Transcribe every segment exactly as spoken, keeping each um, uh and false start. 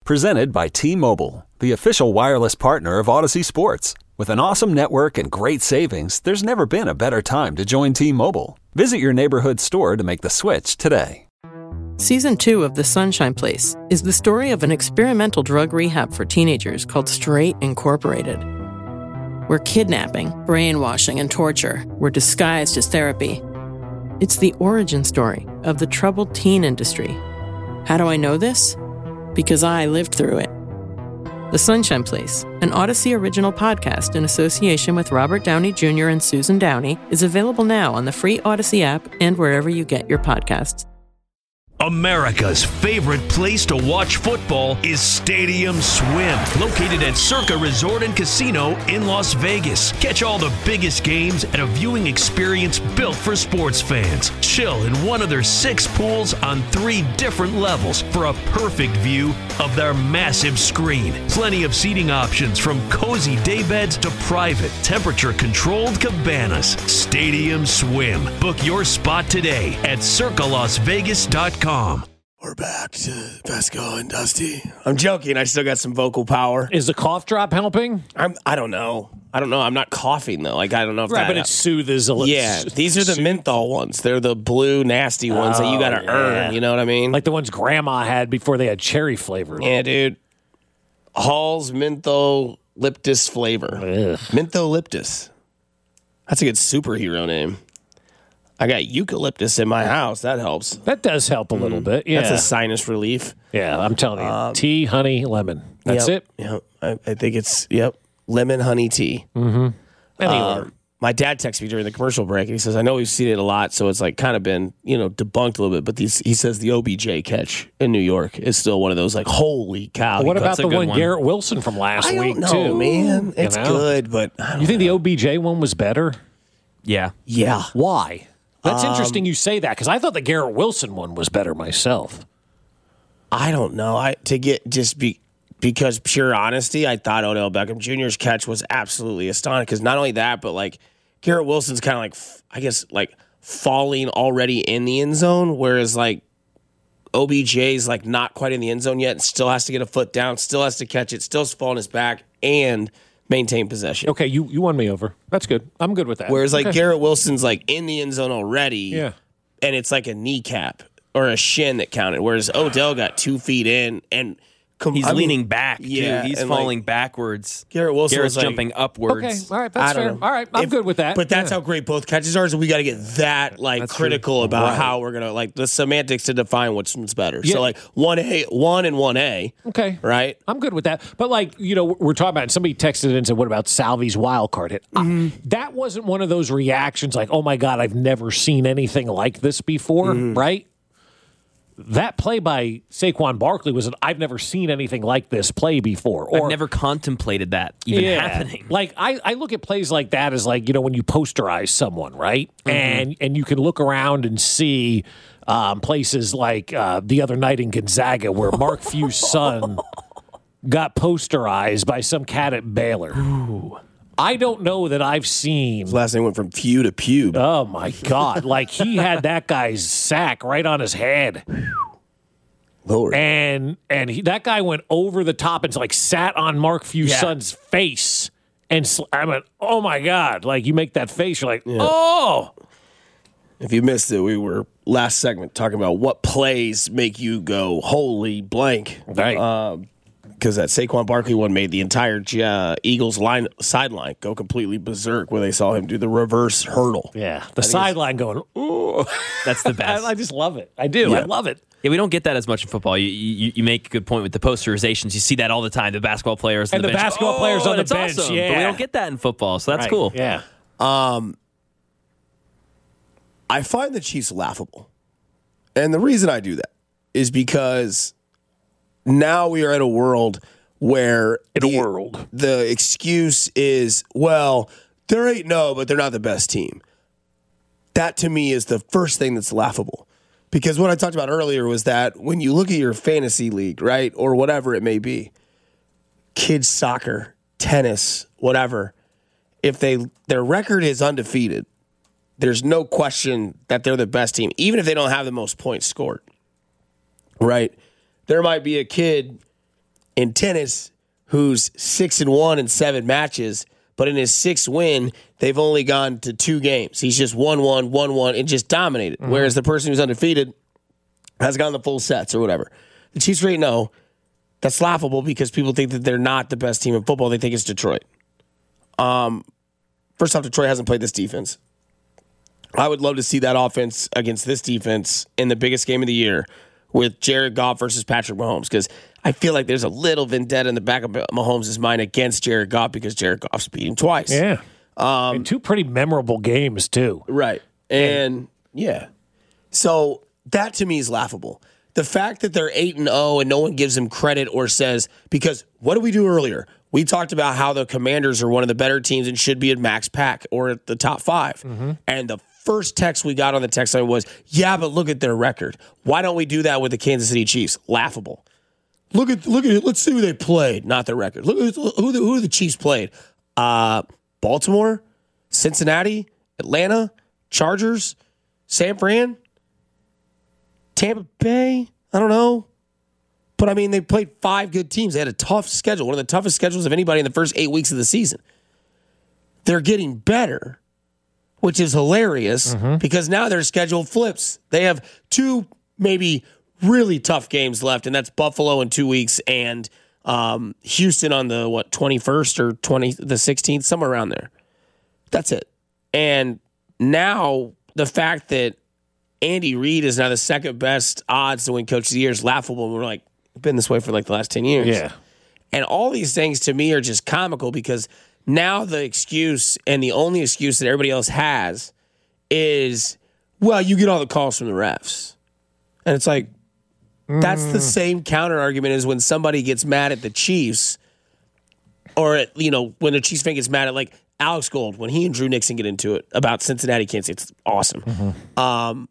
Presented by T-Mobile, the official wireless partner of Odyssey Sports. With an awesome network and great savings, there's never been a better time to join T-Mobile. Visit your neighborhood store to make the switch today. Season two of The Sunshine Place is the story of an experimental drug rehab for teenagers called Straight Incorporated, where kidnapping, brainwashing, and torture were disguised as therapy. It's the origin story of the troubled teen industry. How do I know this? Because I lived through it. The Sunshine Place, an Odyssey original podcast in association with Robert Downey Junior and Susan Downey, is available now on the free Odyssey app and wherever you get your podcasts. America's favorite place to watch football is Stadium Swim, located at Circa Resort and Casino in Las Vegas. Catch all the biggest games at a viewing experience built for sports fans. Chill in one of their six pools on three different levels for a perfect view of their massive screen. Plenty of seating options from cozy daybeds to private, temperature-controlled cabanas. Stadium Swim. Book your spot today at circa las vegas dot com. We're back to Fesco and Dusty. I'm joking. I still got some vocal power. Is the cough drop helping? I'm, I don't know. I don't know. I'm not coughing, though. Like, I don't know if right, that... but it soothes a little. Yeah, these are the soothe. menthol ones. They're the blue, nasty ones oh, that you got to yeah. earn. You know what I mean? Like the ones Grandma had before they had cherry flavor. Yeah, dude. Hall's Mentholyptus flavor. Ugh. Mentholyptus. That's a good superhero name. I got eucalyptus in my house. That helps. That does help a little mm. bit. Yeah, that's a sinus relief. Yeah, I'm telling you, um, tea, honey, lemon. That's yep, it. Yeah, I, I think it's yep, lemon honey tea. Mm-hmm. Anyway, um, my dad texted me during the commercial break, and he says, "I know we've seen it a lot, so it's like kind of been you know debunked a little bit." But these, he says the O B J catch in New York is still one of those like holy cow. Well, what about the one, one Garrett Wilson from last I week don't know, too? Man, it's you know? good, but I don't you think know. the O B J one was better? Yeah, yeah. Why? That's um, interesting you say that because I thought the Garrett Wilson one was better myself. I don't know. I to get just be because pure honesty, I thought Odell Beckham Junior's catch was absolutely astonishing. Because not only that, but like Garrett Wilson's kind of like I guess like falling already in the end zone, whereas like O B J's like not quite in the end zone yet, and still has to get a foot down, still has to catch it, still fall on his back, and maintain possession. Okay, you, you won me over. That's good. I'm good with that. Whereas like okay. Garrett Wilson's like in the end zone already, yeah, and it's like a kneecap or a shin that counted. Whereas Odell got two feet in and com- he's I leaning mean, back. Yeah, too. He's falling like, backwards. Garrett Wilson Garrett's was like, jumping upwards. Okay, all right, that's fair. Know. All right, I'm if, good with that. But that's yeah. how great both catches are. So we got to get that like that's critical true. about right. how we're gonna like the semantics to define what's, what's better. Yeah. So like one A, one and one A. Okay, right. I'm good with that. But like you know, we're talking about. Somebody texted in and said, "What about Salvi's wild card hit?" Mm-hmm. I, that wasn't one of those reactions like, "Oh my god, I've never seen anything like this before." Mm-hmm. Right. That play by Saquon Barkley was an I've never seen anything like this play before. Or, I've never contemplated that even yeah, happening. Like I, I look at plays like that as like, you know, when you posterize someone, right? Mm-hmm. And and you can look around and see um, places like uh, the other night in Gonzaga where Mark Few's son got posterized by some cat at Baylor. Ooh. I don't know that I've seen. His last name went from Few to Pube. Oh, my God. Like, he had that guy's sack right on his head. Lord. And and he, that guy went over the top and, like, sat on Mark Few's yeah. son's face. And sl- I went, oh, my God. Like, you make that face, you're like, yeah. oh. If you missed it, we were last segment talking about what plays make you go, holy blank. Right. Um, because that Saquon Barkley one made the entire uh, Eagles line sideline go completely berserk when they saw him do the reverse hurdle. Yeah, the sideline going, ooh. That's the best. I, I just love it. I do. Yeah. I love it. Yeah, we don't get that as much in football. You, you you make a good point with the posterizations. You see that all the time. The basketball players and the, the bench. basketball oh, players on the bench. Awesome. Yeah, but we don't get that in football, so that's right. cool. Yeah. Um, I find the Chiefs laughable, and the reason I do that is because now we are in a world where in the, a world the excuse is, well, they're eight and oh, but they're not the best team. That to me is the first thing that's laughable. Because what I talked about earlier was that when you look at your fantasy league, right, or whatever it may be, kids soccer, tennis, whatever, if they their record is undefeated, there's no question that they're the best team, even if they don't have the most points scored. Right? There might be a kid in tennis who's six and one in seven matches, but in his sixth win, they've only gone to two games. He's just won one, won one, and just dominated. Mm-hmm. Whereas the person who's undefeated has gone the full sets or whatever. The Chiefs right now, that's laughable because people think that they're not the best team in football. They think it's Detroit. Um, first off, Detroit hasn't played this defense. I would love to see that offense against this defense in the biggest game of the year with Jared Goff versus Patrick Mahomes, because I feel like there's a little vendetta in the back of Mahomes' mind against Jared Goff because Jared Goff's beat him twice. Yeah. Um, and two pretty memorable games, too. Right. And, yeah. So that to me is laughable. The fact that they're eight and oh and no one gives them credit or says, because what did we do earlier? We talked about how the Commanders are one of the better teams and should be at max pack or at the top five. Mm-hmm. And the first text we got on the text line was, yeah, but look at their record. Why don't we do that with the Kansas City Chiefs? Laughable. Look at look at it. Let's see who they played, not their record. Look at who the, who the Chiefs played. Uh, Baltimore, Cincinnati, Atlanta, Chargers, San Fran, Tampa Bay. I don't know. But, I mean, they played five good teams. They had a tough schedule, one of the toughest schedules of anybody in the first eight weeks of the season. They're getting better, which is hilarious mm-hmm. because now their schedule flips. They have two maybe really tough games left, and that's Buffalo in two weeks and um, Houston on the, what, twenty-first or twenty the sixteenth, somewhere around there. That's it. And now the fact that Andy Reid is now the second best odds to win Coach of the Year is laughable. And we're like, been this way for like the last ten years. Yeah. And all these things to me are just comical because now the excuse and the only excuse that everybody else has is, well, you get all the calls from the refs. And it's like, mm. that's the same counter argument as when somebody gets mad at the Chiefs or, at, you know, when the Chiefs fan gets mad at like Alex Gold, when he and Drew Nixon get into it about Cincinnati, Kansas City. It's awesome. Mm-hmm. Um,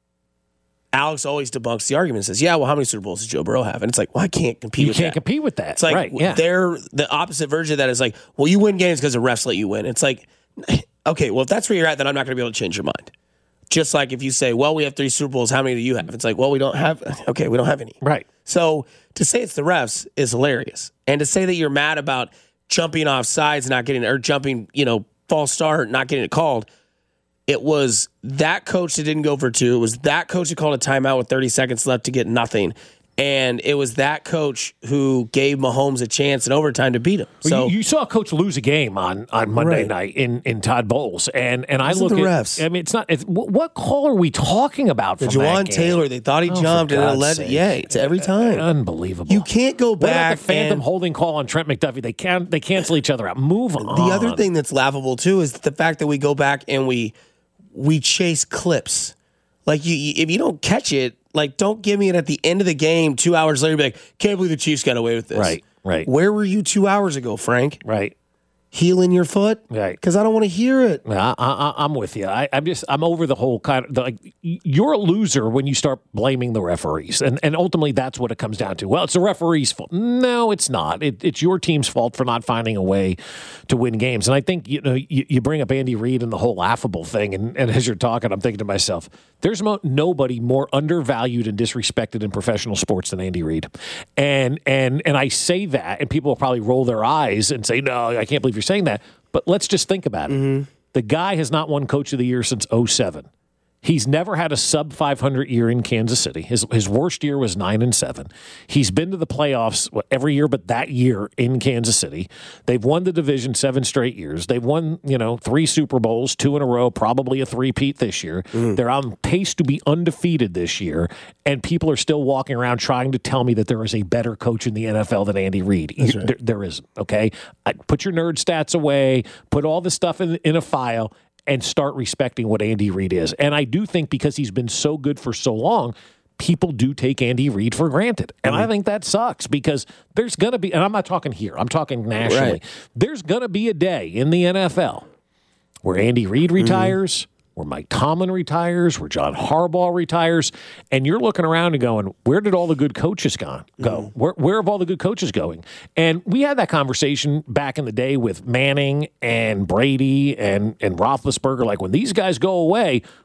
Alex always debunks the argument and says, yeah, well, how many Super Bowls does Joe Burrow have? And it's like, well, I can't compete you with that. You can't can't compete with that. It's like, right, yeah. they're the opposite version of that is like, well, you win games because the refs let you win. It's like, okay, well, if that's where you're at, then I'm not going to be able to change your mind. Just like if you say, well, we have three Super Bowls, how many do you have? It's like, well, we don't have, okay, we don't have any. Right. So to say it's the refs is hilarious. And to say that you're mad about jumping off sides, not getting, or jumping, you know, false start, not getting it called, it was that coach that didn't go for two. It was that coach that called a timeout with thirty seconds left to get nothing. And it was that coach who gave Mahomes a chance in overtime to beat him. So well, you, you saw a coach lose a game on, on Monday right. night in, in Todd Bowles, and and I Listen look the at refs. I mean, it's not. It's, what call are we talking about? The from Juwan that game? Taylor, they thought he oh, jumped and it led. Sake. Yeah, it's every time. Unbelievable. You can't go what about back. the phantom and holding call on Trent McDuffie? They can they cancel each other out. Move on. The other thing that's laughable too is the fact that we go back and we we chase clips. Like you, you if you don't catch it. Like, don't give me it at the end of the game, two hours later, be like, can't believe the Chiefs got away with this. Right, right. Where were you two hours ago, Frank? Right. Healing your foot? Right. Because I don't want to hear it. I, I, I'm with you. I, I'm just, I'm over the whole kind of, the, like, you're a loser when you start blaming the referees. And and ultimately, that's what it comes down to. Well, it's the referee's fault. No, it's not. It, it's your team's fault for not finding a way to win games. And I think, you know, you, you bring up Andy Reid and the whole laughable thing. And, and as you're talking, I'm thinking to myself, there's mo- nobody more undervalued and disrespected in professional sports than Andy Reid. And, and, and I say that, and people will probably roll their eyes and say, no, I can't believe you're saying that. But let's just think about it. Mm-hmm. The guy has not won Coach of the Year since oh seven. He's never had a sub five hundred year in Kansas City. His his worst year was nine and seven. He's been to the playoffs what, every year but that year in Kansas City. They've won the division seven straight years. They've won, you know, three Super Bowls, two in a row, probably a three-peat this year. Mm. They're on pace to be undefeated this year, and people are still walking around trying to tell me that there is a better coach in the N F L than Andy Reid. Right. There, there isn't, okay? I, put your nerd stats away, put all this stuff in, in a file, and start respecting what Andy Reid is. And I do think because he's been so good for so long, people do take Andy Reid for granted. And mm-hmm. I think that sucks because there's going to be, and I'm not talking here, I'm talking nationally, right. There's going to be a day in the N F L where Andy Reid retires, mm-hmm. where Mike Tomlin retires, where John Harbaugh retires, and you're looking around and going, where did all the good coaches gone, go? Mm-hmm. Where, where have all the good coaches going? And we had that conversation back in the day with Manning and Brady and, and Roethlisberger. Like, when these guys go away,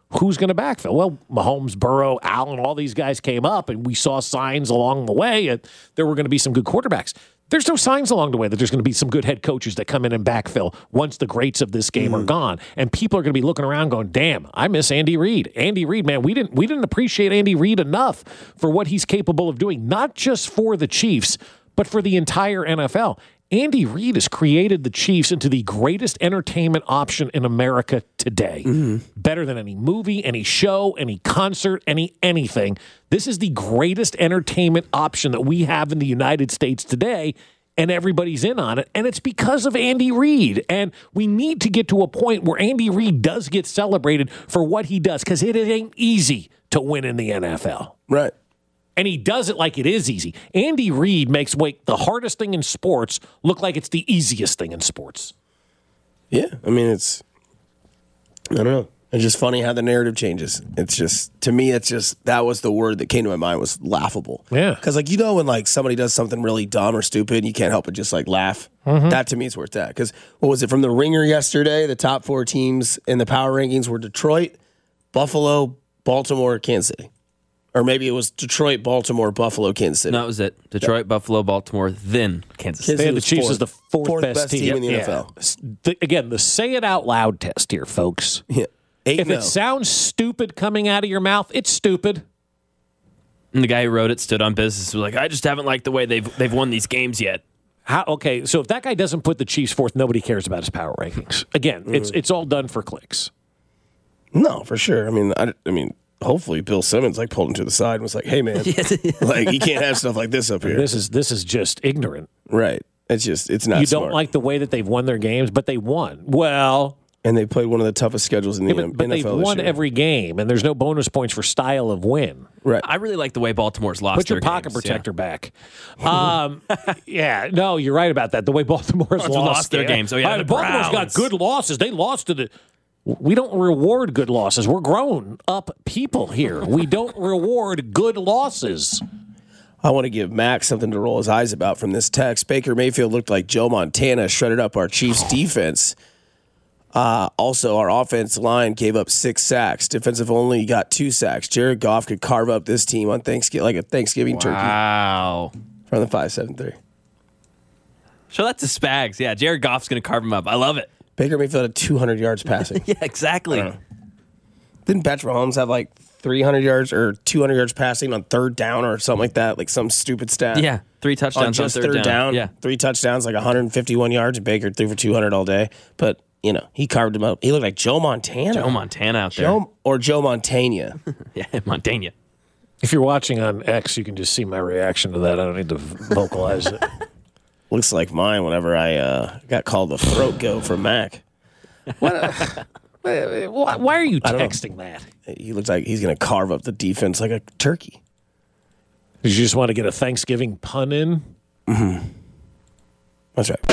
Who's going to backfill? Well, Mahomes, Burrow, Allen, all these guys came up, and we saw signs along the way that there were going to be some good quarterbacks. There's no signs along the way that there's going to be some good head coaches that come in and backfill once the greats of this game mm. are gone. And people are going to be looking around going, damn, I miss Andy Reid. Andy Reid, man, we didn't we didn't appreciate Andy Reid enough for what he's capable of doing, not just for the Chiefs, but for the entire N F L. Andy Reid has created the Chiefs into the greatest entertainment option in America today. Mm-hmm. Better than any movie, any show, any concert, any anything. This is the greatest entertainment option that we have in the United States today, and everybody's in on it, and it's because of Andy Reid. And we need to get to a point where Andy Reid does get celebrated for what he does, because it ain't easy to win in the N F L. Right. And he does it like it is easy. Andy Reid makes wait, the hardest thing in sports look like it's the easiest thing in sports. Yeah, I mean, it's, I don't know. It's just funny how the narrative changes. It's just, to me, it's just, that was the word that came to my mind was laughable. Yeah. Because, like, you know when, like, somebody does something really dumb or stupid, you can't help but just, like, laugh? Mm-hmm. That, to me, is where it's at. Because, what was it, from the Ringer yesterday, the top four teams in the power rankings were Detroit, Buffalo, Baltimore, Kansas City. Or maybe it was Detroit, Baltimore, Buffalo, Kansas City. No, that was it. Detroit, yeah. Buffalo, Baltimore, then Kansas City. They had the Chiefs fourth, as the fourth, fourth best, best team, team in the yeah. N F L. The, again, the say it out loud test here, folks. Yeah. Eight if no. it sounds stupid coming out of your mouth, it's stupid. And the guy who wrote it stood on business. Was like, I just haven't liked the way they've they've won these games yet. How, okay, so if that guy doesn't put the Chiefs fourth, nobody cares about his power rankings. Again, mm-hmm. it's it's all done for clicks. No, for sure. I mean, I, I mean. Hopefully Bill Simmons like pulled him to the side and was like, "Hey man, like you can't have stuff like this up here." This is this is just ignorant, right? It's just it's not. You smart. don't like the way that they've won their games, but they won well, and they played one of the toughest schedules in the yeah, but, but N F L. They've won this year. every game, and there's no bonus points for style of win. Right. I really like the way Baltimore's lost. Put your their pocket games, protector yeah. back. Um, yeah, no, you're right about that. The way Baltimore's lost, lost their yeah. games. Oh yeah, uh, the Baltimore's Browns. got good losses. They lost to the. We don't reward good losses. We're grown up people here. We don't reward good losses. I want to give Max something to roll his eyes about from this text. Baker Mayfield looked like Joe Montana, shredded up our Chiefs defense. Uh, also, our offensive line gave up six sacks. Defensive only got two sacks. Jared Goff could carve up this team on Thanksgiving like a Thanksgiving wow. turkey. Wow. From the five seven three. Show that to Spags. Yeah, Jared Goff's going to carve him up. I love it. Baker Mayfield had two hundred yards passing. Yeah, exactly. Uh, didn't Patrick Mahomes have like three hundred yards or two hundred yards passing on third down or something like that? Like some stupid stat. Yeah, three touchdowns on just on third, third down. down. Yeah, three touchdowns, like one hundred fifty-one yards, and Baker threw for two hundred all day. But, you know, he carved him up. He looked like Joe Montana. Joe Montana out there. Joe, or Joe Montana. Yeah, Montana. If you're watching on X, you can just see my reaction to that. I don't need to vocalize it. Looks like mine whenever I uh, got called the throat goat from Mac. What a, why are you texting that? He looks like he's going to carve up the defense like a turkey. Did you just want to get a Thanksgiving pun in? Mm-hmm. That's right.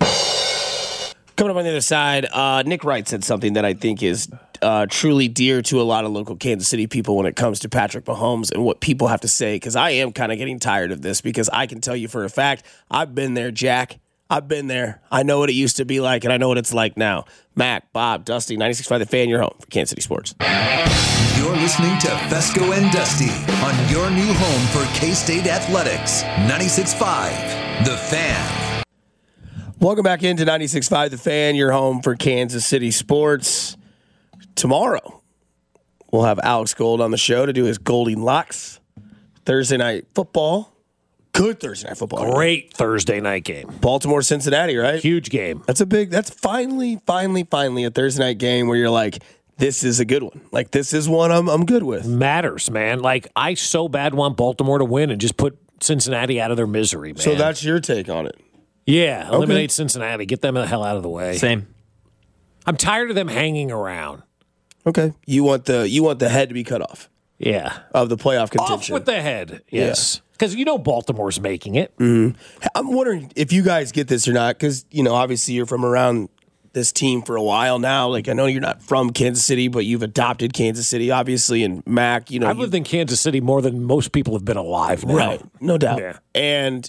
Coming up on the other side, uh, Nick Wright said something that I think is uh, truly dear to a lot of local Kansas City people when it comes to Patrick Mahomes and what people have to say, because I am kind of getting tired of this, because I can tell you for a fact, I've been there, Jack. I've been there. I know what it used to be like, and I know what it's like now. Mac, Bob, Dusty, ninety-six point five The Fan, your home for Kansas City Sports. You're listening to Fesco and Dusty on your new home for K-State Athletics. ninety-six point five The Fan. Welcome back into ninety-six point five The Fan, your home for Kansas City Sports. Tomorrow, we'll have Alex Gold on the show to do his Golding Locks. Thursday night football. Good Thursday night football. Great Thursday night game. Baltimore, Cincinnati, right? Huge game. That's a big, that's finally, finally, finally a Thursday night game where you're like, this is a good one. Like, this is one I'm I'm good with. Matters, man. Like, I so bad want Baltimore to win and just put Cincinnati out of their misery, man. So that's your take on it. Yeah, eliminate Okay. Cincinnati. Get them the hell out of the way. Same. I'm tired of them hanging around. Okay. You want the you want the head to be cut off Yeah. of the playoff Off contention. with the head. Yes. Because you know Baltimore's making it. Mm-hmm. I'm wondering if you guys get this or not, because, you know, obviously you're from around this team for a while now. Like, I know you're not from Kansas City, but you've adopted Kansas City, obviously, and Mac, you know. I've you, lived in Kansas City more than most people have been alive now. Right. No doubt. Yeah. And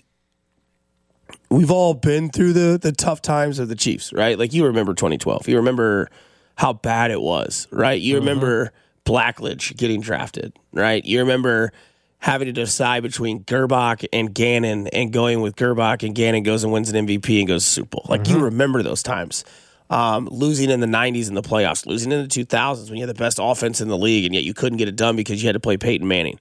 we've all been through the the tough times of the Chiefs, right? Like, you remember twenty twelve. You remember how bad it was, right? You Mm-hmm. remember Blackledge getting drafted, right? You remember having to decide between Gerbach and Gannon and going with Gerbach, and Gannon goes and wins an M V P and goes to Super Bowl. Like, mm-hmm. you remember those times. Um, losing in the nineties in the playoffs, losing in the two thousands when you had the best offense in the league, and yet you couldn't get it done because you had to play Peyton Manning.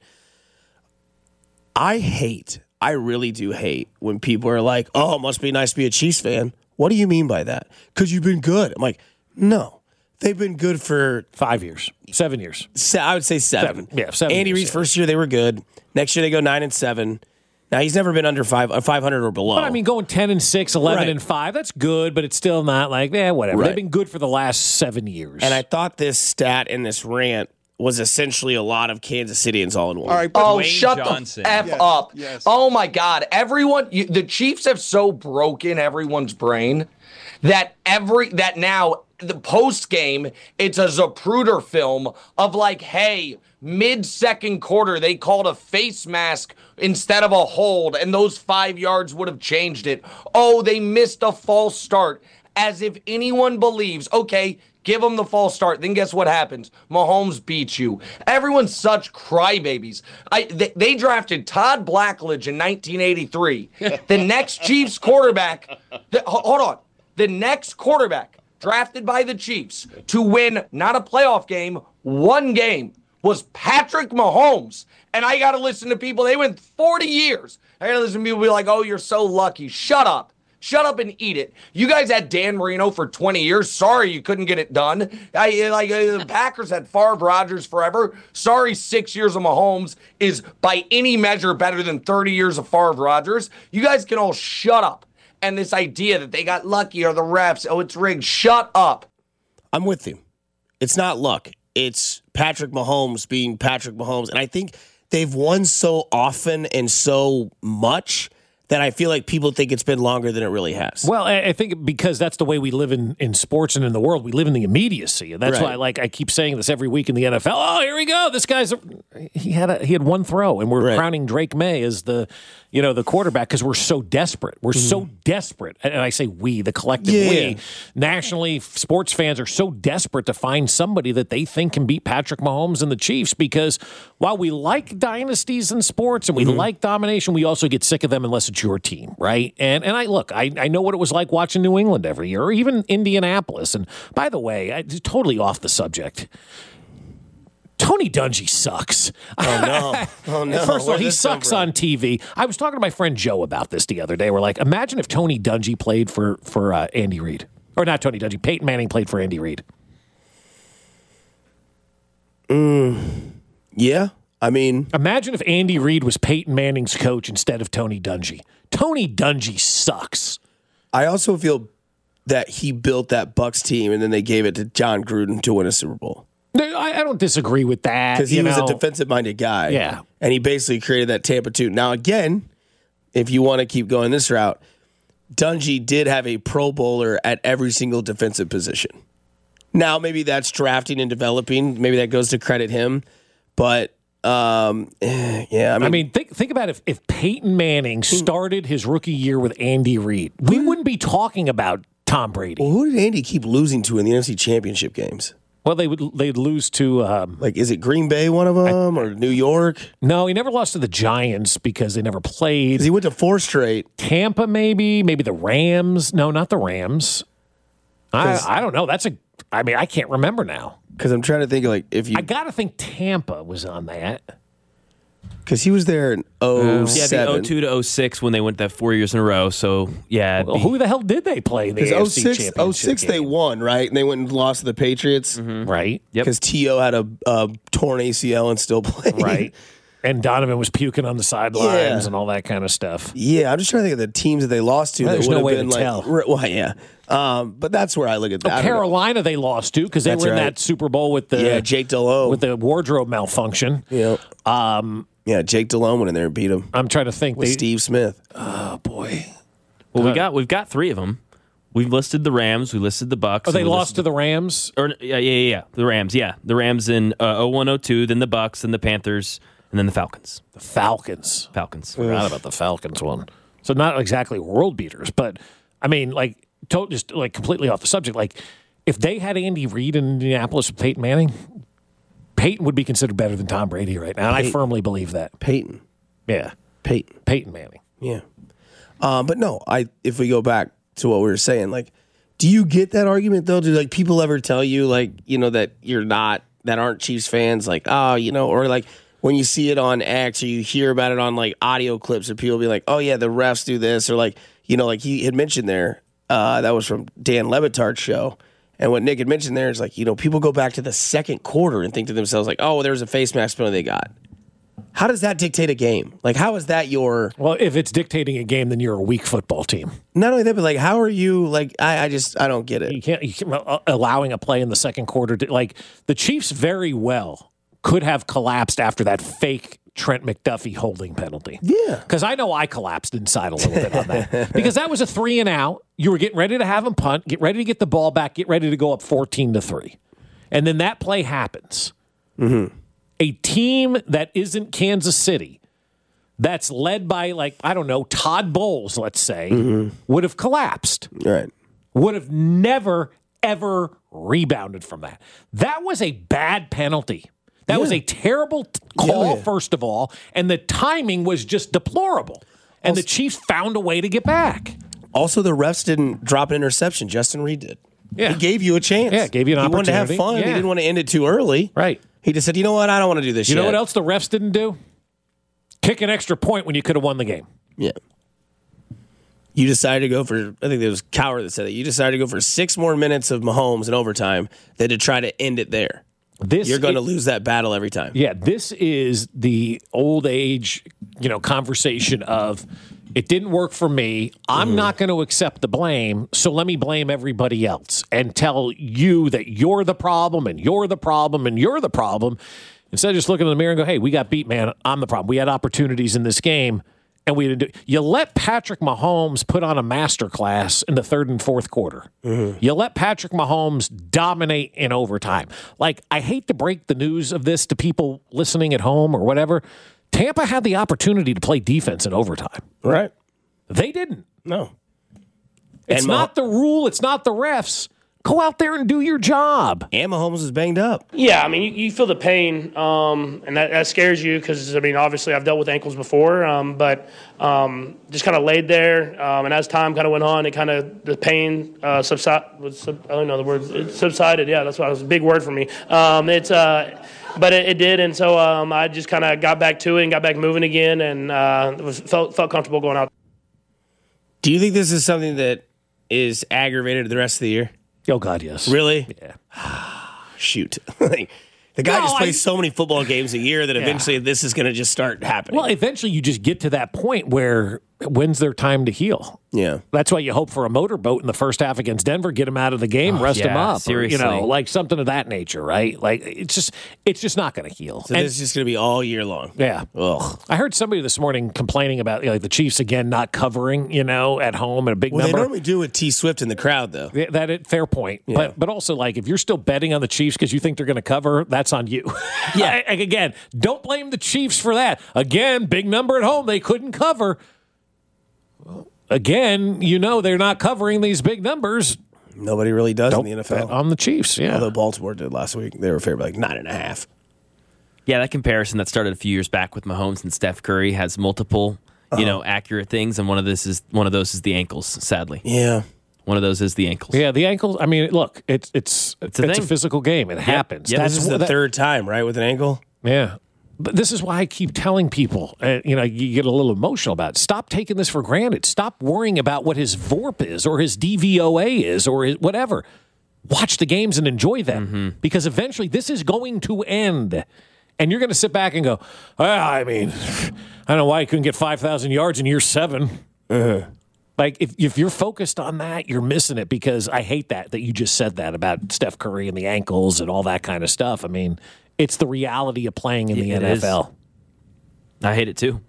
I hate, I really do hate when people are like, oh, it must be nice to be a Chiefs fan. What do you mean by that? Because you've been good. I'm like, no. They've been good for five years, seven years. Se- I would say seven. seven. Yeah, seven. Andy years, Reid's yeah. first year they were good. Next year they go nine and seven. Now he's never been under five, uh, five hundred or below. But I mean, going ten and six, eleven Right. and five, that's good, but it's still not like, eh, whatever. Right. They've been good for the last seven years. And I thought this stat in this rant was essentially a lot of Kansas Cityans all in one. All right, but Oh, Dwayne shut Johnson. the F Yes, up. yes. Oh, my God. Everyone, you, the Chiefs have so broken everyone's brain that every, that now, the post game, it's a Zapruder film of like, hey, mid second quarter, they called a face mask instead of a hold, and those five yards would have changed it. Oh, they missed a false start. As if anyone believes, okay, give them the false start. Then guess what happens? Mahomes beats you. Everyone's such crybabies. I, they, they drafted Todd Blackledge in nineteen eighty-three. The next Chiefs quarterback, the, hold on, the next quarterback drafted by the Chiefs to win not a playoff game, one game, was Patrick Mahomes. And I got to listen to people, they went forty years. I got to listen to people be like, oh, you're so lucky. Shut up. Shut up and eat it. You guys had Dan Marino for twenty years. Sorry you couldn't get it done. I, like uh, the Packers had Favre, Rodgers forever. Sorry six years of Mahomes is by any measure better than thirty years of Favre, Rodgers. You guys can all shut up. And this idea that they got lucky or the refs, oh, it's rigged. Shut up. I'm with you. It's not luck. It's Patrick Mahomes being Patrick Mahomes. And I think they've won so often and so much that I feel like people think it's been longer than it really has. Well, I I think because that's the way we live in, in sports and in the world. We live in the immediacy, and that's Right. why, like, I keep saying this every week in the N F L. Oh, here we go! This guy's a, he had a, he had one throw, and we're Right. crowning Drake May as the you know the quarterback because we're so desperate. We're so desperate, and I say we, the collective Yeah. we, nationally, sports fans are so desperate to find somebody that they think can beat Patrick Mahomes and the Chiefs. Because while we like dynasties in sports and we like domination, we also get sick of them unless it's your team, right? And and I look, I, I know what it was like watching New England every year, or even Indianapolis. And by the way, I, totally off the subject. Tony Dungy sucks. Oh, no. Oh, no. First of all, Where'd he this come sucks from? on T V. I was talking to my friend Joe about this the other day. We're like, imagine if Tony Dungy played for, for uh, Andy Reid. Or not Tony Dungy, Peyton Manning played for Andy Reid. Yeah. I mean, Imagine if Andy Reid was Peyton Manning's coach instead of Tony Dungy. Tony Dungy sucks. I also feel that he built that Bucks team and then they gave it to John Gruden to win a Super Bowl. No, I, I don't disagree with that. Because he you was know. a defensive-minded guy. Yeah. And he basically created that Tampa two. Now, again, if you want to keep going this route, Dungy did have a Pro Bowler at every single defensive position. Now, maybe that's drafting and developing. Maybe that goes to credit him. But, um, eh, yeah, I mean, I mean, think think about if, if Peyton Manning started his rookie year with Andy Reid, we wouldn't be talking about Tom Brady. well, who did Andy keep losing to in the N F C Championship games? Well, they would they'd lose to um, Like, is it Green Bay, one of them, or New York? no, he never lost to the Giants because they never played. 'Cause he went to four straight. Tampa, maybe, maybe the Rams. No, not the Rams. I 'Cause- I don't know. That's a. I mean, I can't remember now. Because I'm trying to think, like, if you, I gotta think Tampa was on that. because he was there in oh Yeah, seven. the oh two to oh six when they went that four years in a row. So, yeah. it'd Well, be- who the hell did they play in the A Because F C 06, Championship 06 they game? won, right? And they went and lost to the Patriots Right, Yep. because T O had a, a torn A C L and still played. right. And Donovan was puking on the sidelines Yeah. and all that kind of stuff. Yeah, I'm just trying to think of the teams that they lost to. Well, that there's would no have way been to like, tell. r- well, yeah. Um, but that's where I look at Oh, that. I don't know. Carolina, they lost to because they That's were in right. that Super Bowl with the Yeah, Jake Delhomme. with the wardrobe malfunction. Yeah. Um, Yeah, Jake Delhomme went in there and beat him I'm trying to think. with They, Steve Smith. oh boy, well, we got we've got three of them. We've listed the Rams. We listed the Bucks. oh, they and we lost listed to the Rams. Or yeah, yeah, yeah, yeah. The Rams, yeah. The Rams in uh, oh one oh two, then the Bucks, then the Panthers, and then the Falcons. The Falcons. Falcons. Forgot about the Falcons one. So not exactly world beaters, but I mean, like, to, just like completely off the subject. Like, if they had Andy Reid in Indianapolis with Peyton Manning, Peyton would be considered better than Tom Brady right now, and Peyton. I firmly believe that. Peyton. Yeah. Peyton. Peyton Manning. Yeah. Um, but no, I if we go back to what we were saying, like, do you get that argument, though? Do, like, people ever tell you, like, you know, that you're not, that aren't Chiefs fans, like, oh, you know, or, like, when you see it on X or you hear about it on, like, audio clips of people be like, oh, yeah, the refs do this, or, like, you know, like he had mentioned there, uh, that was from Dan Le Batard's show. And what Nick had mentioned there is, like, you know, people go back to the second quarter and think to themselves, like, oh, there's a face mask penalty they got. How does that dictate a game? Like, how is that your... Well, if it's dictating a game, then you're a weak football team. Not only that, but, like, how are you, like, I, I just, I don't get it. You can't, you can't uh, allowing a play in the second quarter to, like, the Chiefs very well could have collapsed after that fake Trent McDuffie holding penalty. Yeah. Because I know I collapsed inside a little bit on that. Because that was a three and out. You were getting ready to have him punt, get ready to get the ball back, get ready to go up fourteen to three. And then that play happens. Mm-hmm. A team that isn't Kansas City, that's led by, like, I don't know, Todd Bowles, let's say, mm-hmm. would have collapsed. Right. Would have never, ever rebounded from that. That was a bad penalty. That yeah. was a terrible t- call, yeah, yeah. first of all, and the timing was just deplorable. And also, the Chiefs found a way to get back. Also, the refs didn't drop an interception. Justin Reed did. Yeah. He gave you a chance. Yeah, gave you an he opportunity. He wanted to have fun. Yeah. He didn't want to end it too early. Right. He just said, you know what? I don't want to do this You yet. know what else the refs didn't do? Kick an extra point when you could have won the game. Yeah. You decided to go for, I think there was Cowher that said that. You decided to go for six more minutes of Mahomes in overtime than to try to end it there. This You're going to lose that battle every time. Yeah, this is the old age, you know, conversation of it didn't work for me. I'm mm. not going to accept the blame, so let me blame everybody else and tell you that you're the problem and you're the problem and you're the problem. Instead of just looking in the mirror and go, hey, we got beat, man. I'm the problem. We had opportunities in this game. And we didn't do. You let Patrick Mahomes put on a masterclass in the third and fourth quarter. Mm-hmm. You let Patrick Mahomes dominate in overtime. Like, I hate to break the news of this to people listening at home or whatever. Tampa had the opportunity to play defense in overtime. Right. They didn't. No. It's and not Mah- the rule. It's not the refs. Go out there and do your job. And Mahomes is banged up. Yeah, I mean, you, you feel the pain, um, and that, that scares you because, I mean, obviously I've dealt with ankles before, um, but um, just kind of laid there, um, and as time kind of went on, it kind of, the pain uh, subsided, sub, I don't know the word, it subsided, yeah, that's what, it was a big word for me. Um, it's, uh, but it, it did, and so um, I just kind of got back to it and got back moving again, and uh, was, felt, felt comfortable going out. Do you think this is something that is aggravated the rest of the year? Oh, God, yes. Really? Yeah. Shoot. Like, the guy no, just plays I, so many football games a year that eventually yeah. this is going to just start happening. Well, eventually you just get to that point where when's their time to heal? Yeah. That's why you hope for a motorboat in the first half against Denver, get him out of the game, oh, rest yeah, him up. Seriously. Or, you know, like something of that nature, right? Like, it's just it's just not going to heal. So and, this is just going to be all year long. Yeah. Ugh. I heard somebody this morning complaining about you know, like the Chiefs again not covering, you know, at home at a big well, number. They normally do with T Swift in the crowd, though. Yeah, that it, fair point. Yeah. But but also, like, if you're still betting on the Chiefs because you think they're going to cover, that's on you. Yeah. I, again, don't blame the Chiefs for that. Again, big number at home, they couldn't cover. Well, again, you know they're not covering these big numbers. Nobody really does Don't in the N F L. bet on the Chiefs, yeah. Although Baltimore did last week. They were favored by like nine and a half. Yeah, that comparison that started a few years back with Mahomes and Steph Curry has multiple, you uh-huh. know, accurate things, and one of this is one of those is the ankles. Sadly, yeah, one of those is the ankles. Yeah, the ankles. I mean, look, it's it's it's a, it's a thing. physical game. It yep. happens. Yeah, this is the that, third time, right, with an ankle. Yeah. But this is why I keep telling people, uh, you know, you get a little emotional about it. Stop taking this for granted. Stop worrying about what his V O R P is or his D V O A is or his whatever. Watch the games and enjoy them mm-hmm. because eventually this is going to end. And you're going to sit back and go, oh, I mean, I don't know why he couldn't get five thousand yards in year seven. Uh-huh. Like, if, if you're focused on that, you're missing it because I hate that, that you just said that about Steph Curry and the ankles and all that kind of stuff. I mean, it's the reality of playing in the it N F L. Is. I hate it too.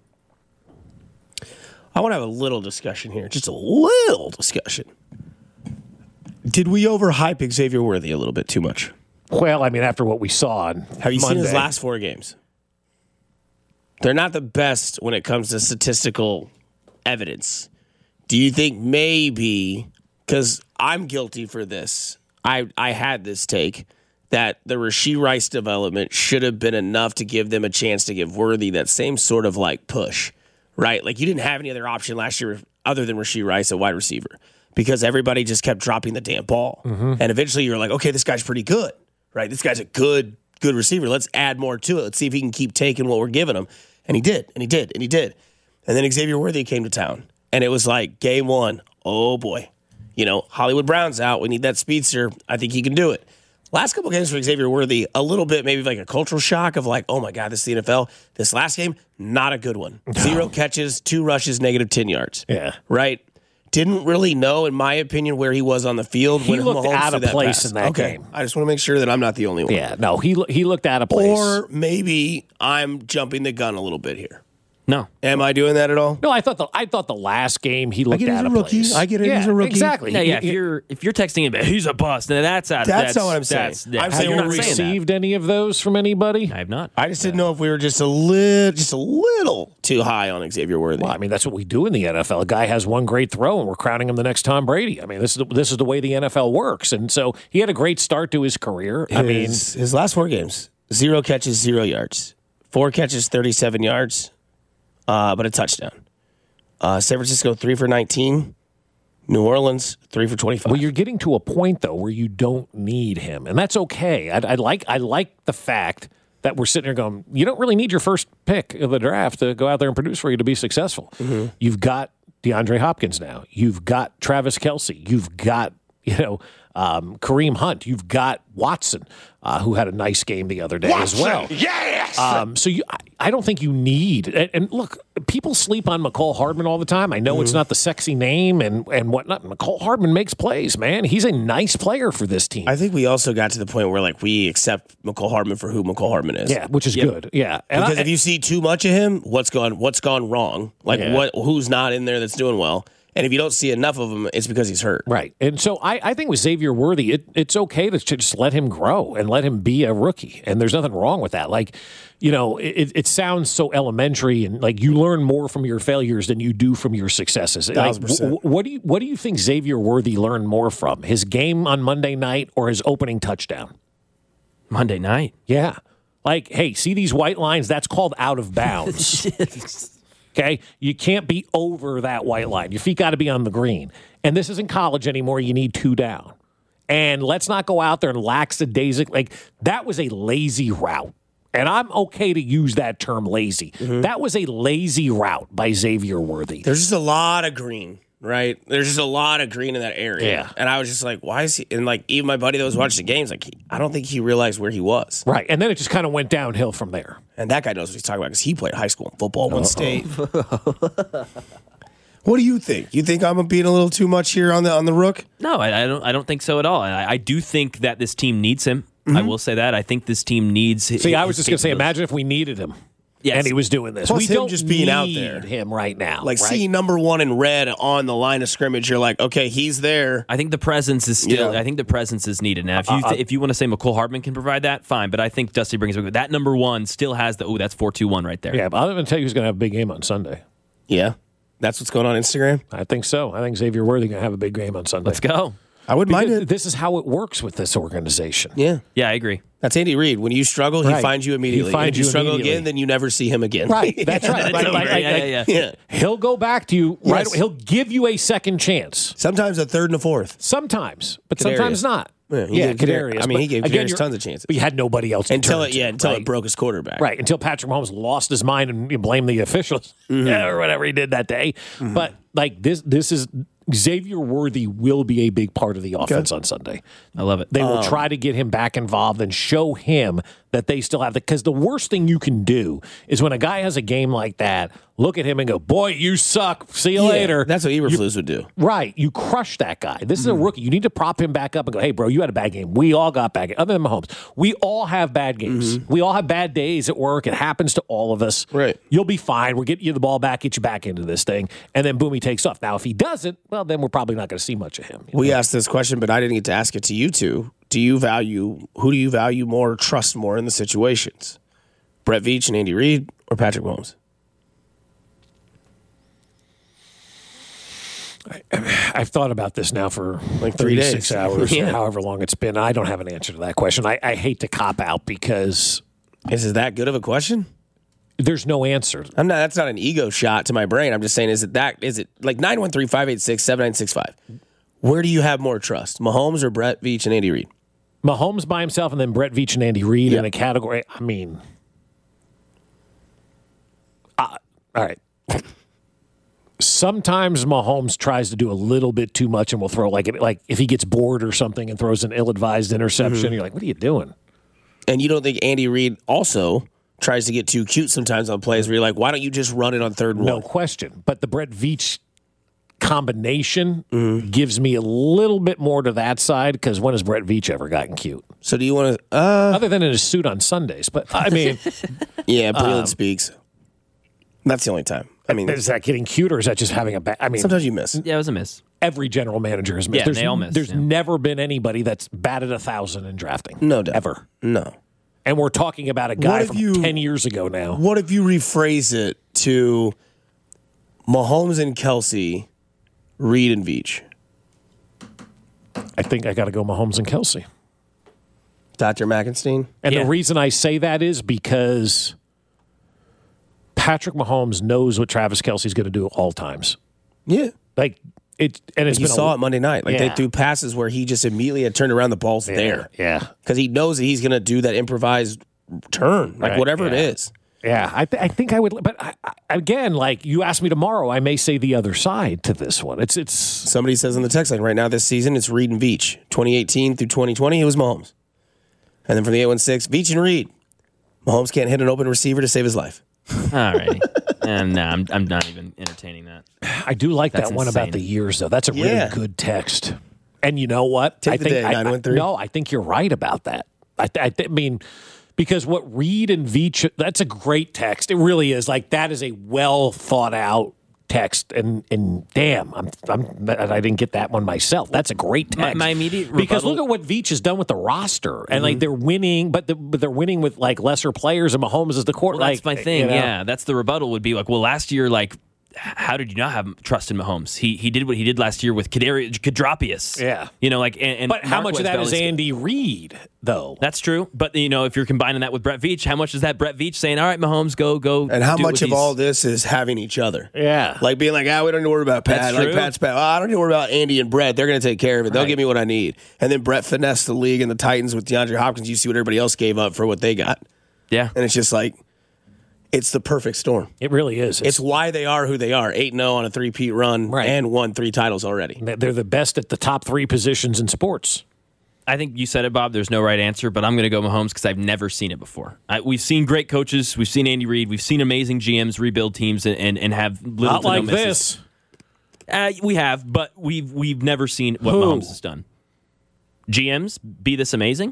I want to have a little discussion here, just a little discussion. Did we overhype Xavier Worthy a little bit too much? Well, I mean, after what we saw on Have you Monday, seen his last four games? They're not the best when it comes to statistical evidence. Do you think maybe, because I'm guilty for this, I, I had this take, that the Rashee Rice development should have been enough to give them a chance to give Worthy that same sort of like push, right? Like you didn't have any other option last year other than Rashee Rice at wide receiver because everybody just kept dropping the damn ball. Mm-hmm. And eventually you're like, okay, this guy's pretty good, right? This guy's a good, good receiver. Let's add more to it. Let's see if he can keep taking what we're giving him. And he did, and he did, and he did. And then Xavier Worthy came to town. And it was like game one, oh boy. You know, Hollywood Brown's out. We need that speedster. I think he can do it. Last couple games for Xavier Worthy, a little bit maybe like a cultural shock of like, oh my God, this is the N F L. This last game, not a good one. No. Zero catches, two rushes, negative ten yards. Yeah. Right? Didn't really know, in my opinion, where he was on the field. He when looked Mahomes out of that place pass. in that okay. game. I just want to make sure that I'm not the only one. Yeah, no, he he looked out of place. Or maybe I'm jumping the gun a little bit here. No. Am I doing that at all? No, I thought the I thought the last game he looked I get out he's of a rookie. place. I get it. Yeah, He's a rookie. Exactly. Yeah, yeah. He- If you're if you're texting him, he's a bust. Then that's out. That's That's not what I'm saying. that's- yeah. I'm Have saying you we're saying that. received any of those from anybody? I have not. I just didn't know if we were just a little, just a little too high on Xavier Worthy. Well, I mean, that's what we do in the N F L. A guy has one great throw, and we're crowning him the next Tom Brady. I mean, this is the, this is the way the N F L works. And so he had a great start to his career. I mean, his, his last four games, zero catches, zero yards, four catches, thirty-seven yards, uh, but a touchdown. Uh, San Francisco three for nineteen. New Orleans three for twenty-five. well, you're getting to a point though where you don't need him, and that's okay. I, I like I like the fact that we're sitting there going, you don't really need your first pick of the draft to go out there and produce for you to be successful. Mm-hmm. You've got DeAndre Hopkins now. You've got Travis Kelce. You've got you know um, Kareem Hunt. You've got Watson, uh, who had a nice game the other day Watson, as well. Yes. Um, so you, I, I don't think you need. And, and look, people sleep on McCall Hardman all the time. I know mm-hmm. it's not the sexy name and and whatnot. McCall Hardman makes plays, man. He's a nice player for this team. I think we also got to the point where like we accept McCall Hardman for who McCall Hardman is. Yeah, which is Yep. good. Yeah, and Because I, if you see too much of him, what's gone what's gone wrong? Like Yeah. what who's not in there that's doing well? And if you don't see enough of him, it's because he's hurt. right, and so I, I think with Xavier Worthy, it, it's okay to just let him grow and let him be a rookie, and there's nothing wrong with that. Like, you know, it, it sounds so elementary, and like you learn more from your failures than you do from your successes. Like, Thousand percent. wh- what do you what do you think Xavier Worthy learned more from, his game on Monday night or his opening touchdown? Monday night. Yeah. Like, hey, see these white lines? That's called out of bounds. Okay? You can't be over that white line. Your feet got to be on the green. And this isn't college anymore. You need two down. And let's not go out there and lackadaisic. Like, that was a lazy route. And I'm okay to use that term lazy. Mm-hmm. That was a lazy route by Xavier Worthy. There's just a lot of green, right? There's just a lot of green in that area. Yeah. And I was just like, why is he? And like, even my buddy that was watching the games, like, he, I don't think he realized where he was. Right. And then it just kind of went downhill from there. And that guy knows what he's talking about because he played high school football, one state. What do you think? You think I'm being a little too much here on the on the rook? No, I, I don't. I don't think so at all. I, I do think that this team needs him. I will say that. I think this team needs. See, I was just going to say, imagine if we needed him. Yes. And he was doing this. Plus we him don't just being need out there. him right now. Like right? seeing number one in red on the line of scrimmage, you're like, okay, he's there. I think the presence is still. Yeah. I think the presence is needed. Now, if you th- if you want to say McCole Hardman can provide that, fine. But I think Dusty brings it. That number one still has the. Oh, that's four two one right there. Yeah, but I'm going to tell you who's going to have a big game on Sunday. Yeah, that's what's going on Instagram. I think so. I think Xavier Worthy going to have a big game on Sunday. Let's go. I wouldn't mind Because it. this is how it works with this organization. Yeah, Yeah, I agree. that's Andy Reid. When you struggle, he Right. finds you immediately. He finds and if you you struggle immediately. again, then you never see him again. Right. That's right. It's Like- over. like- like- yeah, yeah, yeah. Yeah. He'll go back to you. Right. Yes. He'll give you a second chance. Sometimes a third and a fourth. Sometimes, but Kadarius. sometimes not. Yeah, he yeah, gave Kadar- Kadarius. I mean, he But gave again, Kadarius you're- tons of chances. But you had nobody else to Until turn it, yeah, to, until right? it broke his quarterback. Right, until Patrick Mahomes lost his mind and you blame the officials Mm-hmm. yeah, or whatever he did that day. But like this, this is Xavier Worthy will be a big part of the offense on Sunday. I love it. They will Um, try to get him back involved and show him that they still have the. Because the worst thing you can do is when a guy has a game like that, look at him and go, "Boy, you suck. See you Yeah, later." That's what Eberflus would do. Right. You crush that guy. This is a rookie. You need to prop him back up and go, hey, bro, you had a bad game. We all got bad games. Other than Mahomes. We all have bad games. We all have bad days at work. It happens to all of us. Right. You'll be fine. We're getting you the ball back, get you back into this thing. And then boom, he takes off. Now, if he doesn't, well, then we're probably not going to see much of him. you We know? asked this question, but I didn't get to ask it to you two. Do you value, who do you value more or trust more in the situations? Brett Veach and Andy Reid or Patrick Mahomes? I've thought about this now for Like three thirty-six days. hours, Yeah. or however long it's been. I don't have an answer to that question. I, I hate to cop out because Is it that good of a question? there's no answer. I'm not. That's not an ego shot to my brain. I'm just saying, is it that? Is it like nine one three five eight six seven nine six five? Where do you have more trust, Mahomes or Brett Veach and Andy Reid? Mahomes by himself, and then Brett Veach and Andy Reid Yeah. in a category. I mean, uh, all right. Sometimes Mahomes tries to do a little bit too much, and will throw like like if he gets bored or something and throws an ill-advised interception. Mm-hmm. You're like, what are you doing? And you don't think Andy Reid also tries to get too cute sometimes on plays where you're like, why don't you just run it on third and No one? question. But the Brett Veach combination Mm-hmm. gives me a little bit more to that side because when has Brett Veach ever gotten cute? So do you want to? Uh, Other than in his suit on Sundays. But I mean, yeah, Breland Um, speaks. That's the only time. I mean, is that getting cute or is that just having a bad? I mean, sometimes you miss. Yeah, it was a miss. every general manager has missed. Yeah, there's, they all miss, There's yeah. never been anybody that's batted a thousand in drafting. No doubt. Ever. No. And we're talking about a guy if from you- ten years ago now. What if you rephrase it to Mahomes and Kelsey, Reid and Veach? I think I got to go Mahomes and Kelsey. Doctor Mackenstein? And Yeah. the reason I say that is because Patrick Mahomes knows what Travis Kelsey's going to do at all times. Yeah. Like it, and it's You been saw a, it Monday night. Like they Yeah. threw passes where he just immediately had turned around, the ball's there. Yeah, Because he knows that he's going to do that improvised turn, like Right, whatever it yeah. is. yeah. I, th- I think I would, but I, I, again, like you ask me tomorrow, I may say the other side to this one. It's it's Somebody says on the text line right now this season, it's Reid and Veach. twenty eighteen through twenty twenty, it was Mahomes. And then from the eight one six, Veach and Reid. Mahomes can't hit an open receiver to save his life. All right. um, no, I'm, I'm not even entertaining that. I do like That's that one about insane. the years though. That's a really Yeah. good text. And you know what? Take I the think day, I, nine I- one three. no, I think you're right about that. I, th- I, th- I mean, because what Reid and Veach, that's a great text. It really is. Like that is a well thought out text. And and damn, I'm I'm I didn't get that one myself. That's a great My- text. my immediate because rebuttal- look at what Veach has done with the roster, and like they're winning, but, the, but they're winning with like lesser players, and Mahomes is the court. Well, like that's my thing. you know? Yeah, that's the rebuttal would be like, well, last year, like, h- how did you not have trust in Mahomes? He he did what he did last year with Kadari- Kadropius. Yeah. you know, like, and, and But how much of Marquez that is Valdez- Andy Reid though? That's true, but you know, if you're combining that with Brett Veach, how much is that Brett Veach saying, "All right, Mahomes, go, go"? And how do it much with of these- all this is having each other? Yeah. Like being like, ah, we don't need to worry about Pat. That's Like true. Pat's Pat. Oh, I don't need to worry about Andy and Brett. They're going to take care of it. They'll Right. give me what I need. And then Brett finessed the league and the Titans with DeAndre Hopkins. You see what everybody else gave up for what they got. Yeah, And it's just like, it's the perfect storm. It really is. It's why they are who they are. eight and oh on a three-peat run Right. and won three titles already. They're the best at the top three positions in sports. I think you said it, Bob. There's no right answer, but I'm going to go Mahomes because I've never seen it before. I, we've seen great coaches. We've seen Andy Reid. We've seen amazing G Ms rebuild teams and, and, and have little Not to like no misses. this. Uh, we have, but we've we've never seen what Who? Mahomes has done. G Ms be this amazing?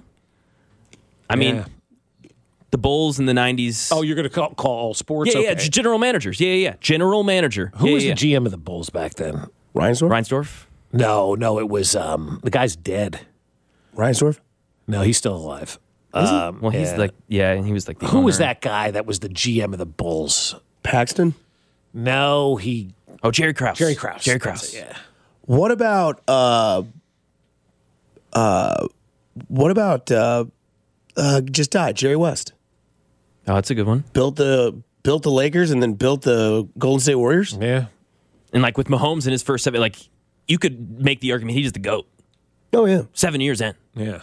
I mean, Yeah. the Bulls in the nineties. Oh, you're going to call, call all sports? yeah, yeah, Okay. general managers. Yeah, yeah, yeah. General manager. Who yeah, was yeah, the G M of the Bulls back then? Reinsdorf? Reinsdorf? No, no, it was um, the guy's dead. Reinsdorf? No, he's still alive. Um, Well, he's yeah. like, yeah, he was like the Who was owner. that guy that was the G M of the Bulls? Paxton? No, he Oh, Jerry Krause. Jerry Krause. Jerry That's Krause. it, yeah. What about, uh, uh, what about, uh, uh, just died, Jerry West? Oh, that's a good one. Built the, built the Lakers and then built the Golden State Warriors? Yeah. And like with Mahomes in his first seven, like you could make the argument he's the GOAT. Oh, yeah. Seven years in. Yeah.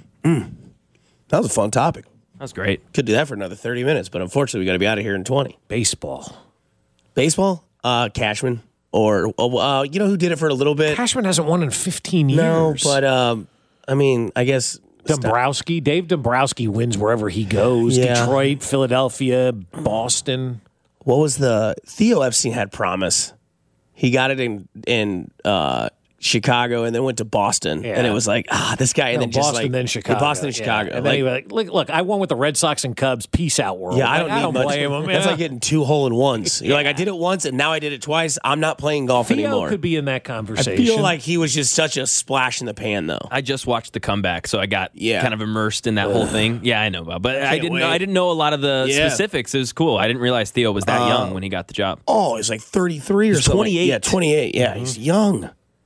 That was a fun topic. That was great. Could do that for another thirty minutes, but unfortunately, we got to be out of here in twenty. Baseball. Baseball? Uh, Cashman. Or, uh, you know who did it for a little bit? Cashman hasn't won in fifteen No, years. but, um, I mean, I guess. Dombrowski, Dave Dombrowski wins wherever he goes. Yeah. Detroit, Philadelphia, Boston. What was the. Theo Epstein had promise. He got it in, in, uh, Chicago and then went to Boston. Yeah. And it was like, ah, this guy. And No, then just Boston, like. then Chicago. Boston and yeah. Chicago. And then Like, he was like, look, look, I won with the Red Sox and Cubs. Peace out, world. yeah, I Like, don't need I don't much. blame him. That's yeah. like getting two hole in ones. You're like, I did it once and now I did it twice. I'm not playing golf Theo anymore. could be in that I conversation. feel like he was just such a splash in the pan, though. I just watched the comeback, so I got Yeah. kind of immersed in that whole thing. Yeah, I know, Bob, but I Can't didn't. wait. Know, I didn't know a lot of the Yeah. specifics. It was cool. I didn't realize Theo was that young when he got the job. Oh, he's like thirty-three or something. twenty-eight. Yeah, twenty-eight. Yeah, he's young.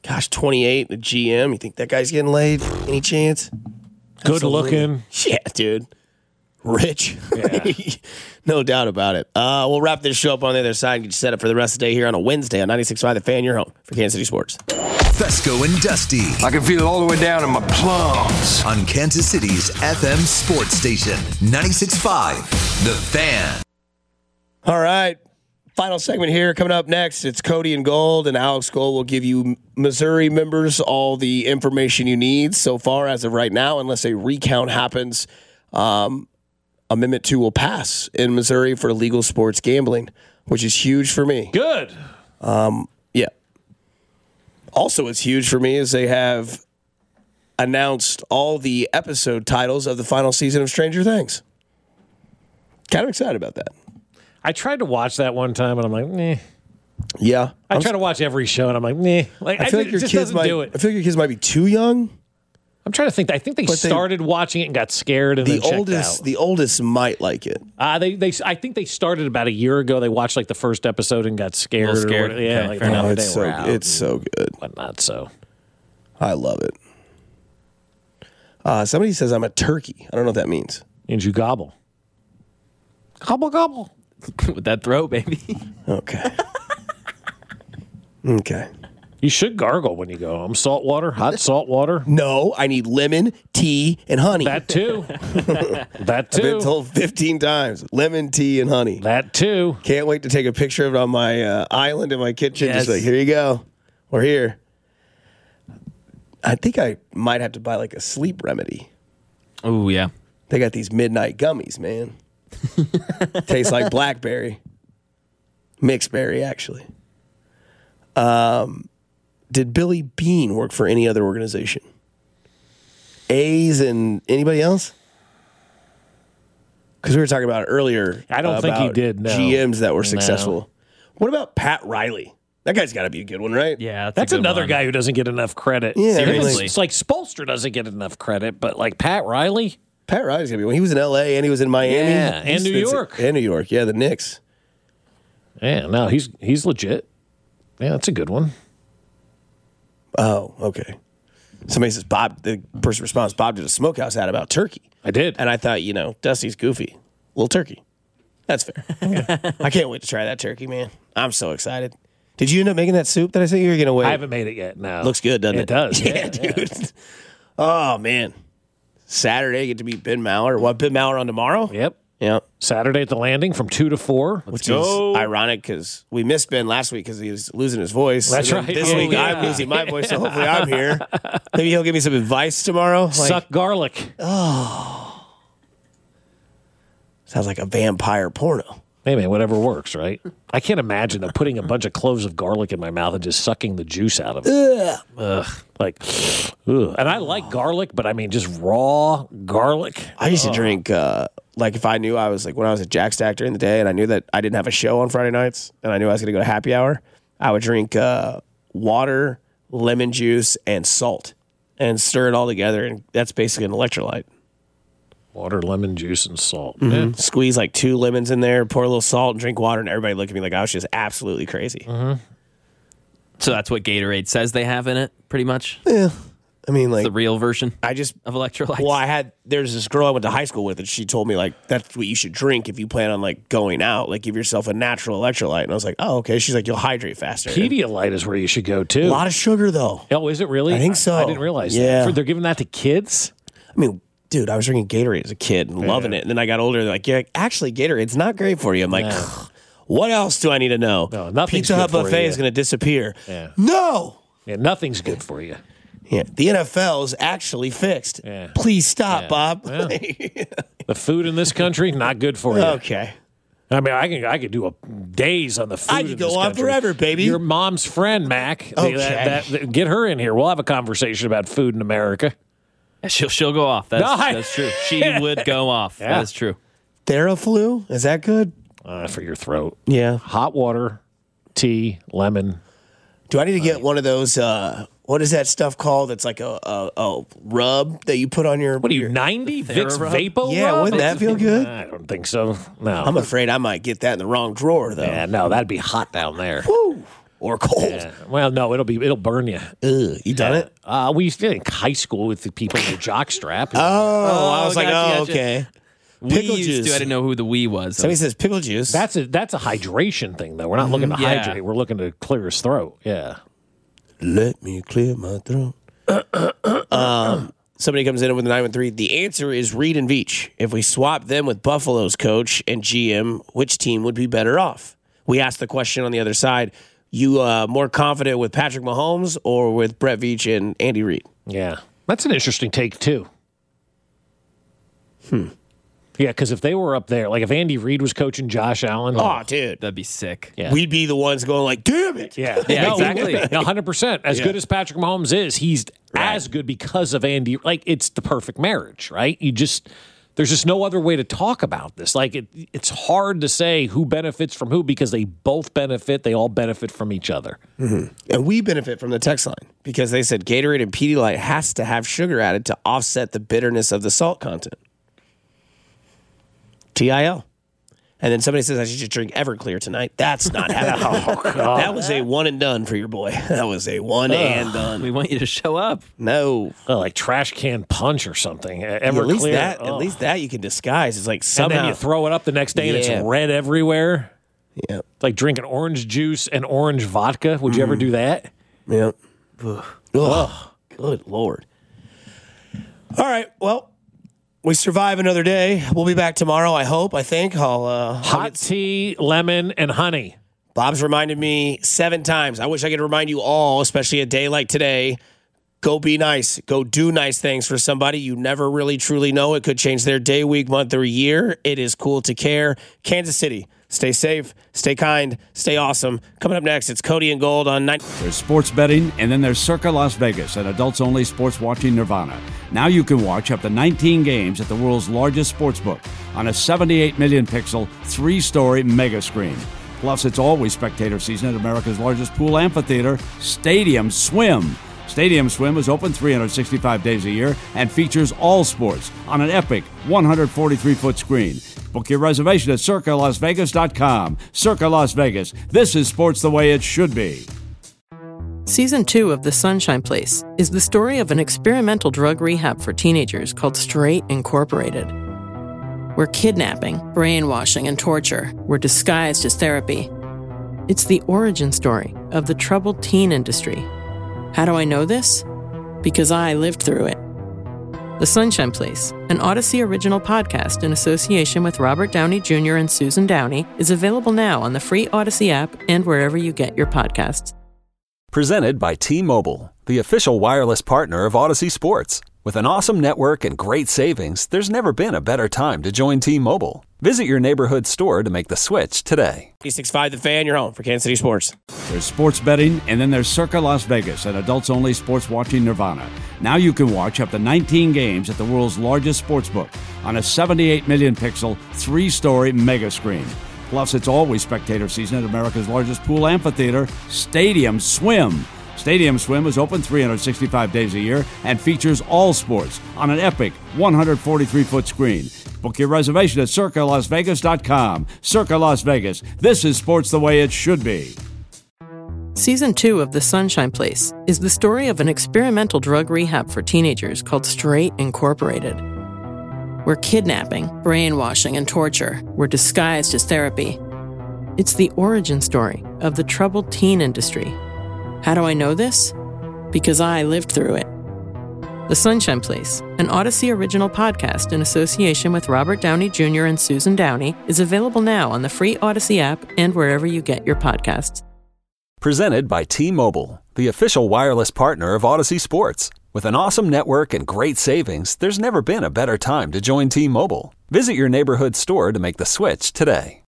Gosh, twenty-eight, a G M. You think that guy's getting laid? Any chance? Good Absolutely. looking. Yeah, dude. Rich. Yeah. No doubt about it. Uh, we'll wrap this show up on the other side and get you set up for the rest of the day here on a Wednesday on ninety-six point five The Fan, your home for Kansas City Sports. Fesco and Dusty I can feel it all the way down in my plums. on Kansas City's F M sports station, ninety-six point five The Fan. All right. Final segment here. Coming up next, it's Cody and Gold, and Alex Gold will give you Missouri members all the information you need so far as of right now, unless a recount happens. Um, Amendment two will pass in Missouri for legal sports gambling, which is huge for me. Good. Um, yeah. Also, what's huge for me is they have announced all the episode titles of the final season of Stranger Things. Kind of excited about that. I tried to watch that one time, and I'm like, nah. Yeah. I I'm try to watch every show, and I'm like, nah. Like, I feel I, like your it just kids doesn't might. do it. I feel like your kids might be too young. I'm trying to think. I think they But they- started watching it and got scared, and The then checked oldest, out. the oldest might like it. Uh, they, they, I think they started about a year ago. They watched like the first episode and got scared. little scared. Or whatever. Yeah, Okay, like fair the enough. other day it's so we're out it's so good. and whatnot. So I love it. Uh, somebody says I'm a turkey. I don't know what that means. means you gobble, gobble gobble. With that throat, baby. Okay. Okay. You should gargle when you go home. Salt water, hot salt water. No, I need lemon, tea, and honey. That too. that I've been too. told fifteen times. Lemon, tea, and honey. That too. Can't wait to take a picture of it on my uh, island in my kitchen. Yes. Just like, here you go. We're here. I think I might have to buy like a sleep remedy. Oh, yeah. They got these midnight gummies, man. Tastes like blackberry. Mixed berry, actually. Um, did Billy Bean work for any other organization? A's and anybody else? Because we were talking about it earlier. I don't think he about did, no. G Ms that were No. successful. What about Pat Riley? That guy's got to be a good one, right? Yeah, that's, That's a good another one. guy who doesn't get enough credit. Yeah, Even seriously. It's like Spolstra doesn't get enough credit, but like Pat Riley, Pat Riley's going to be one. He was in L A and he was in Miami. Yeah, and He's- New it's- York. And New York. Yeah, the Knicks. yeah, no, he's he's legit. Yeah, that's a good one. Oh, okay. Somebody says Bob, the person responds, Bob did a smokehouse ad about turkey. I did. And I thought, you know, Dusty's goofy. Little turkey. That's fair. I can't wait to try that turkey, man. I'm so excited. Did you end up making that soup that I said you were going to wait? I haven't made it yet. No, Looks good, doesn't it? It does. Yeah, Yeah, dude. Oh, man. Saturday, get to meet Ben Maller. What, Ben Maller on tomorrow? Yep. Yeah. Saturday at the Landing from two to four. Which is ironic because we missed Ben last week because he was losing his voice. That's And then right. This Oh, week yeah. I'm losing my voice, so hopefully I'm here. Maybe he'll give me some advice tomorrow. Like, Suck garlic. sounds like a vampire porno. Hey man, whatever works, right? I can't imagine though, putting a bunch of cloves of garlic in my mouth and just sucking the juice out of it. Ugh. Like, ugh. And I like garlic, but I mean just raw garlic. I used to drink, uh, like if I knew I was like, when I was at Jack Stack during the day and I knew that I didn't have a show on Friday nights and I knew I was going to go to happy hour, I would drink uh, water, lemon juice, and salt and stir it all together. And that's basically an electrolyte. Water, lemon juice, and salt. Mm-hmm. Yeah. Squeeze like two lemons in there, pour a little salt, and drink water, and everybody looked at me like I was just absolutely crazy. Mm-hmm. So that's what Gatorade says they have in it, pretty much. Yeah, I mean, like The real version I just of electrolytes. well, I had there's this girl I went to high school with, and she told me like that's what you should drink if you plan on like going out, like give yourself a natural electrolyte. And I was like, oh, okay. She's like, you'll hydrate faster. Pedialyte is where you should go A too. lot of sugar though. Oh, is it really? I think so. I didn't realize Yeah. that. For- They're giving that to kids? I mean, dude, I was drinking Gatorade as a kid and loving it, and then I got older. They're like, yeah, actually, Gatorade's not great for you. I'm like, No. what else do I need to know? No, nothing's Pizza Hut good for buffet you. is going to disappear. Yeah. No. Yeah, nothing's good for you. Yeah, the N F L's actually fixed. Yeah. Please stop, Yeah. Bob. Well. The food in this country, not good for you. Okay. I mean, I can I could do a days on the food. I could in go this on country. forever, baby. Your mom's friend, Mac. Okay. That- that- get her in here. We'll have a conversation about food in America. she'll she'll go off. That's, No, I- that's true. She would go off. Yeah. That is true. Theraflu, is that good? Uh, for your throat. Yeah. Hot water, tea, lemon. Do I need to get one of those? Uh, what is that stuff called? It's like a, a, a rub that you put on your. What are you, your- ninety? Vicks Therarub? Vapo Yeah, Rub? wouldn't that feel good? I don't think so. No. I'm afraid I might get that in the wrong drawer, though. yeah, no, that'd be hot down there. Woo. or cold. Yeah. Well, no, it'll be it'll burn you. Ugh, you done Yeah. it? Uh, we used to in high school with the people in the jock strap. Oh, I was like, gotcha, oh, gotcha. okay. We Pickle used juice. to. I didn't know who the we was. Somebody says pickle juice. That's a that's a hydration thing, though. We're not looking to Yeah. hydrate. We're looking to clear his throat. Yeah. Let me clear my throat. um, somebody comes in with a nine one three. The answer is Reed and Veach. If we swap them with Buffalo's coach and G M, which team would be better off? We asked the question on the other side. You uh, more confident with Patrick Mahomes or with Brett Veach and Andy Reid? Yeah. That's an interesting take, too. Hmm. Yeah, because if they were up there, like if Andy Reid was coaching Josh Allen. Oh, dude. That'd be sick. Yeah. We'd be the ones going like, damn it. Yeah, Yeah, no, exactly. No, one hundred percent. As Yeah. good as Patrick Mahomes is, he's as good because of Andy. Like, it's the perfect marriage, right? You just, there's just no other way to talk about this. Like, it, it's hard to say who benefits from who because they both benefit. They all benefit from each other. Mm-hmm. And we benefit from the text line because they said Gatorade and Pedialyte has to have sugar added to offset the bitterness of the salt content. T I L. And then somebody says I should just drink Everclear tonight. That's not happening. Oh, God. That was a one and done for your boy. That was a one Ugh. and done. We want you to show up. No. Oh, like trash can punch or something. Everclear. at least that. oh. At least that you can disguise. It's like And somehow. then you throw it up the next day and Yeah. it's red everywhere. yeah. It's like drinking orange juice and orange vodka. Would you ever do that? Yeah. Ugh. Ugh. Good Lord. All right. Well, we survive another day. We'll be back tomorrow, I hope, I think. I'll, uh, I'll Hot get- tea, lemon, and honey. Bob's reminded me seven times. I wish I could remind you all, especially a day like today. Go be nice. Go do nice things for somebody you never really truly know. It could change their day, week, month, or year. It is cool to care. Kansas City. Stay safe, stay kind, stay awesome. Coming up next, it's Cody and Gold on nine. There's sports betting, and then there's Circa Las Vegas, an adults-only sports watching nirvana. Now you can watch up to nineteen games at the world's largest sports book on a seventy-eight million pixel, three-story mega screen. Plus, it's always spectator season at America's largest pool amphitheater, Stadium Swim. Stadium Swim is open three hundred sixty-five days a year and features all sports on an epic one hundred forty-three foot screen. Book your reservation at circa las vegas dot com. Circa Las Vegas. This is sports the way it should be. Season two of The Sunshine Place is the story of an experimental drug rehab for teenagers called Straight Incorporated, where kidnapping, brainwashing, and torture were disguised as therapy. It's the origin story of the troubled teen industry. How do I know this? Because I lived through it. The Sunshine Place, an Odyssey original podcast in association with Robert Downey Junior and Susan Downey, is available now on the free Odyssey app and wherever you get your podcasts. Presented by T-Mobile, the official wireless partner of Odyssey Sports. With an awesome network and great savings, there's never been a better time to join T-Mobile. Visit your neighborhood store to make the switch today. ninety-six point five The Fan, your home for Kansas City sports. There's sports betting, and then there's Circa Las Vegas, an adults-only sports watching nirvana. Now you can watch up to nineteen games at the world's largest sports book on a seventy-eight million pixel, three-story mega screen. Plus, it's always spectator season at America's largest pool amphitheater, Stadium Swim. Stadium Swim is open three hundred sixty-five days a year and features all sports on an epic one hundred forty-three foot screen. Book your reservation at circa las vegas dot com. Circa Las Vegas. This is sports the way it should be. Season two of The Sunshine Place is the story of an experimental drug rehab for teenagers called Straight Incorporated, where kidnapping, brainwashing, and torture were disguised as therapy. It's the origin story of the troubled teen industry. How do I know this? Because I lived through it. The Sunshine Place, an Odyssey original podcast in association with Robert Downey Junior and Susan Downey, is available now on the free Odyssey app and wherever you get your podcasts. Presented by T-Mobile, the official wireless partner of Odyssey Sports. With an awesome network and great savings, there's never been a better time to join T-Mobile. Visit your neighborhood store to make the switch today.